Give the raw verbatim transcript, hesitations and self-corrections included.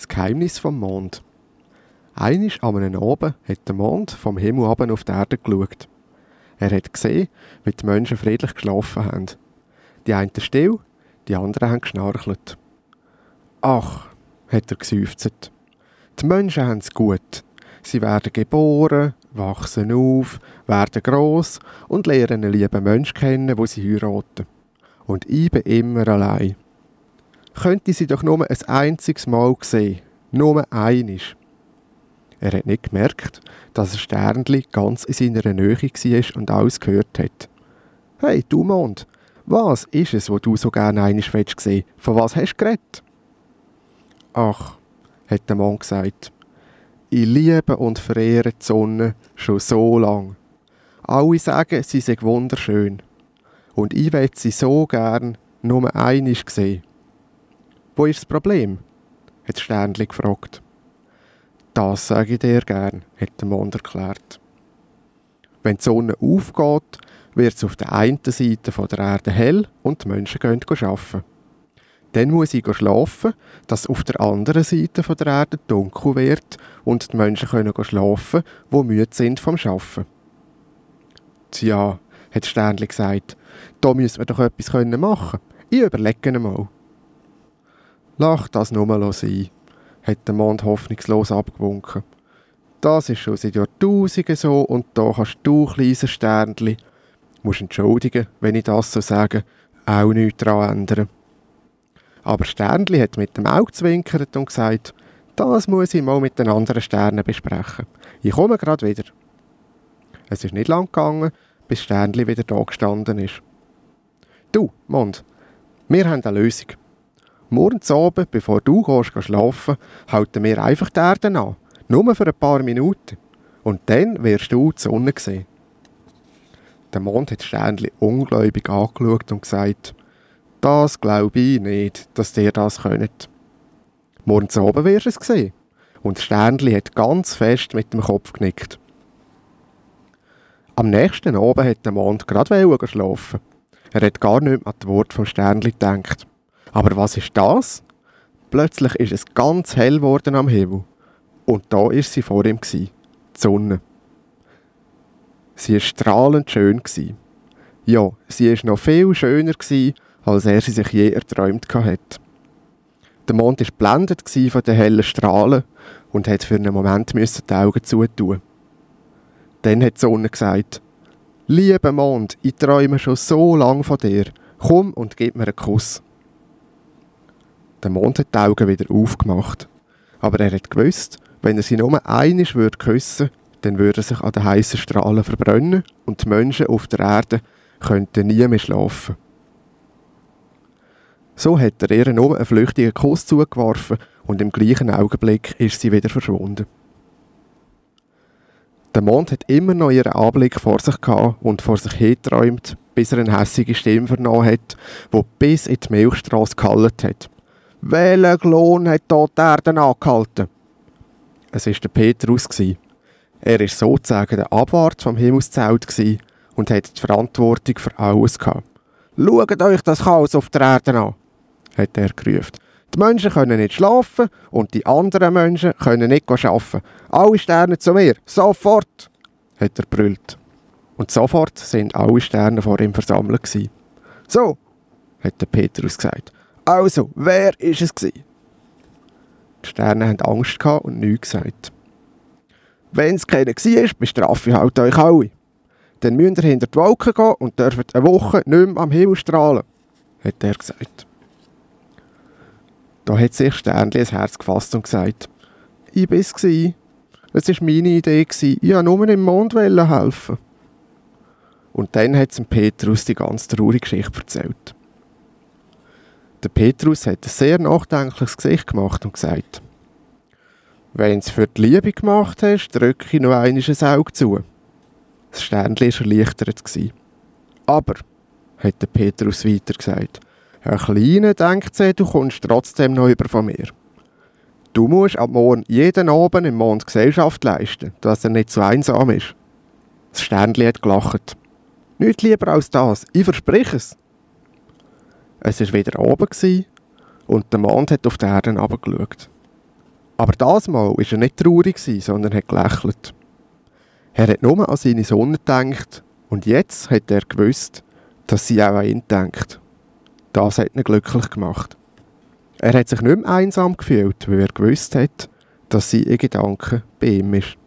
Das Geheimnis vom Mond. Einmal an einem Abend hat der Mond vom Himmel ab auf die Erde geschaut. Er hat gesehen, wie die Menschen friedlich geschlafen haben. Die einen still, die anderen haben geschnarchelt. «Ach», hat er geseufzt, «die Menschen haben es gut. Sie werden geboren, wachsen auf, werden gross und lernen einen lieben Menschen kennen, wo sie heiraten. Und ich bin immer allein. Könnte sie doch nur ein einziges Mal sehen, nur einisch.» Er hat nicht gemerkt, dass ein Sternli ganz in seiner Nähe war und alles gehört hat. «Hey, du Mond, was ist es, was du so gerne einisch sehen willst? Von was hast du geredet?» «Ach», hat der Mond gesagt, «ich liebe und verehre die Sonne schon so lang. Alle sagen, sie sei wunderschön. Und ich will sie so gern nur einisch sehen.» «Wo ist das Problem?» hat das Sternli gefragt. «Das sage ich dir gern», hat der Mond erklärt. Wenn die Sonne aufgeht, wird es auf der einen Seite der Erde hell und die Menschen gehen arbeiten. Dann muss ich schlafen, dass es auf der anderen Seite der Erde dunkel wird und die Menschen können schlafen, die müde sind vom Arbeiten. «Tja», hat das Sternli gesagt, «da müssen wir doch etwas machen können. Ich überlege mal.» «Lach das nur mal sein», hat der Mond hoffnungslos abgewunken. «Das ist schon seit Jahrtausenden so und da kannst du, kleines Sternli, musst entschuldigen, wenn ich das so sage, auch nichts daran ändern.» Aber Sternli hat mit dem Auge gezwinkert und gesagt, «Das muss ich mal mit den anderen Sternen besprechen. Ich komme gerade wieder.» Es ist nicht lang gegangen, bis Sternli wieder da gestanden ist. «Du, Mond, wir haben eine Lösung. Morgens Abend, bevor du gehst, schlafen gehst, halten wir einfach die Erde an. Nur für ein paar Minuten. Und dann wirst du die Sonne sehen.» Der Mond hat Sternli ungläubig angeschaut und gesagt, «Das glaube ich nicht, dass ihr das könnt. Morgens Abend wirst du es sehen.» Und Sternli hat ganz fest mit dem Kopf genickt. Am nächsten Abend hat der Mond gerade schlafen. Er hat gar nicht mehr an die Worte vom Sternli gedacht. Aber was ist das? Plötzlich ist es ganz hell geworden am Himmel. Und da war sie vor ihm, die Sonne. Sie war strahlend schön. Ja, sie war noch viel schöner, als er sie sich je erträumt hatte. Der Mond war geblendet von den hellen Strahlen und musste für einen Moment die Augen zutun. Dann hat die Sonne gesagt, «Lieber Mond, ich träume schon so lange von dir. Komm und gib mir einen Kuss.» Der Mond hat die Augen wieder aufgemacht. Aber er hat gewusst, wenn er sie nur einmal küssen würde, dann würde er sich an den heissen Strahlen verbrennen und die Menschen auf der Erde könnten nie mehr schlafen. So hat er ihr nur einen flüchtigen Kuss zugeworfen und im gleichen Augenblick ist sie wieder verschwunden. Der Mond hat immer noch ihren Anblick vor sich gehabt und vor sich hergeträumt, bis er eine hässige Stimme vernommen hat, die bis in die Milchstrasse gehalten hat. «Welcher Klon hat hier die Erde angehalten?» Es war der Petrus. Er war sozusagen der Abwart vom Himmelszelt und hatte die Verantwortung für alles gehabt. «Schaut euch das Chaos auf der Erde an!» hat er gerufen. «Die Menschen können nicht schlafen und die anderen Menschen können nicht arbeiten. Alle Sterne zu mir, sofort!» hat er brüllt. Und sofort sind alle Sterne vor ihm versammelt gewesen. «So!» hat der Petrus gesagt. «Also, wer war es gewesen?» Die Sterne hatten Angst und nichts gesagt. «Wenn es keiner war, bestrafe ich halt euch alle. Dann müsst ihr hinter die Wolken gehen und dürft eine Woche nicht mehr am Himmel strahlen», hat er gesagt. Da hat sich Sternli ins Herz gefasst und gesagt, «Ich war es. Es war meine Idee. Ich wollte nur im Mond helfen.» Und dann hat es Petrus die ganz traurige Geschichte erzählt. Der Petrus hat ein sehr nachdenkliches Gesicht gemacht und gesagt, «Wenn du es für die Liebe gemacht hast, drücke ich noch einmal ein Auge zu.» Das Sternli war erleichtert. «Aber», hat der Petrus weiter gesagt, «ein Kleiner denkt sich, du kommst trotzdem noch über von mir. Du musst ab morgen jeden Abend im Mond Gesellschaft leisten, dass er nicht so einsam ist.» Das Sternli hat gelacht. «Nicht lieber als das, ich verspreche es.» Es war wieder oben und der Mond hat auf die Erde herabgeschaut. Aber das Mal war er nicht traurig, sondern hat gelächelt. Er hat nur an seine Sonne gedacht und jetzt hat er gewusst, dass sie auch an ihn denkt. Das hat ihn glücklich gemacht. Er hat sich nicht mehr einsam gefühlt, weil er gewusst hat, dass sie in Gedanken bei ihm ist.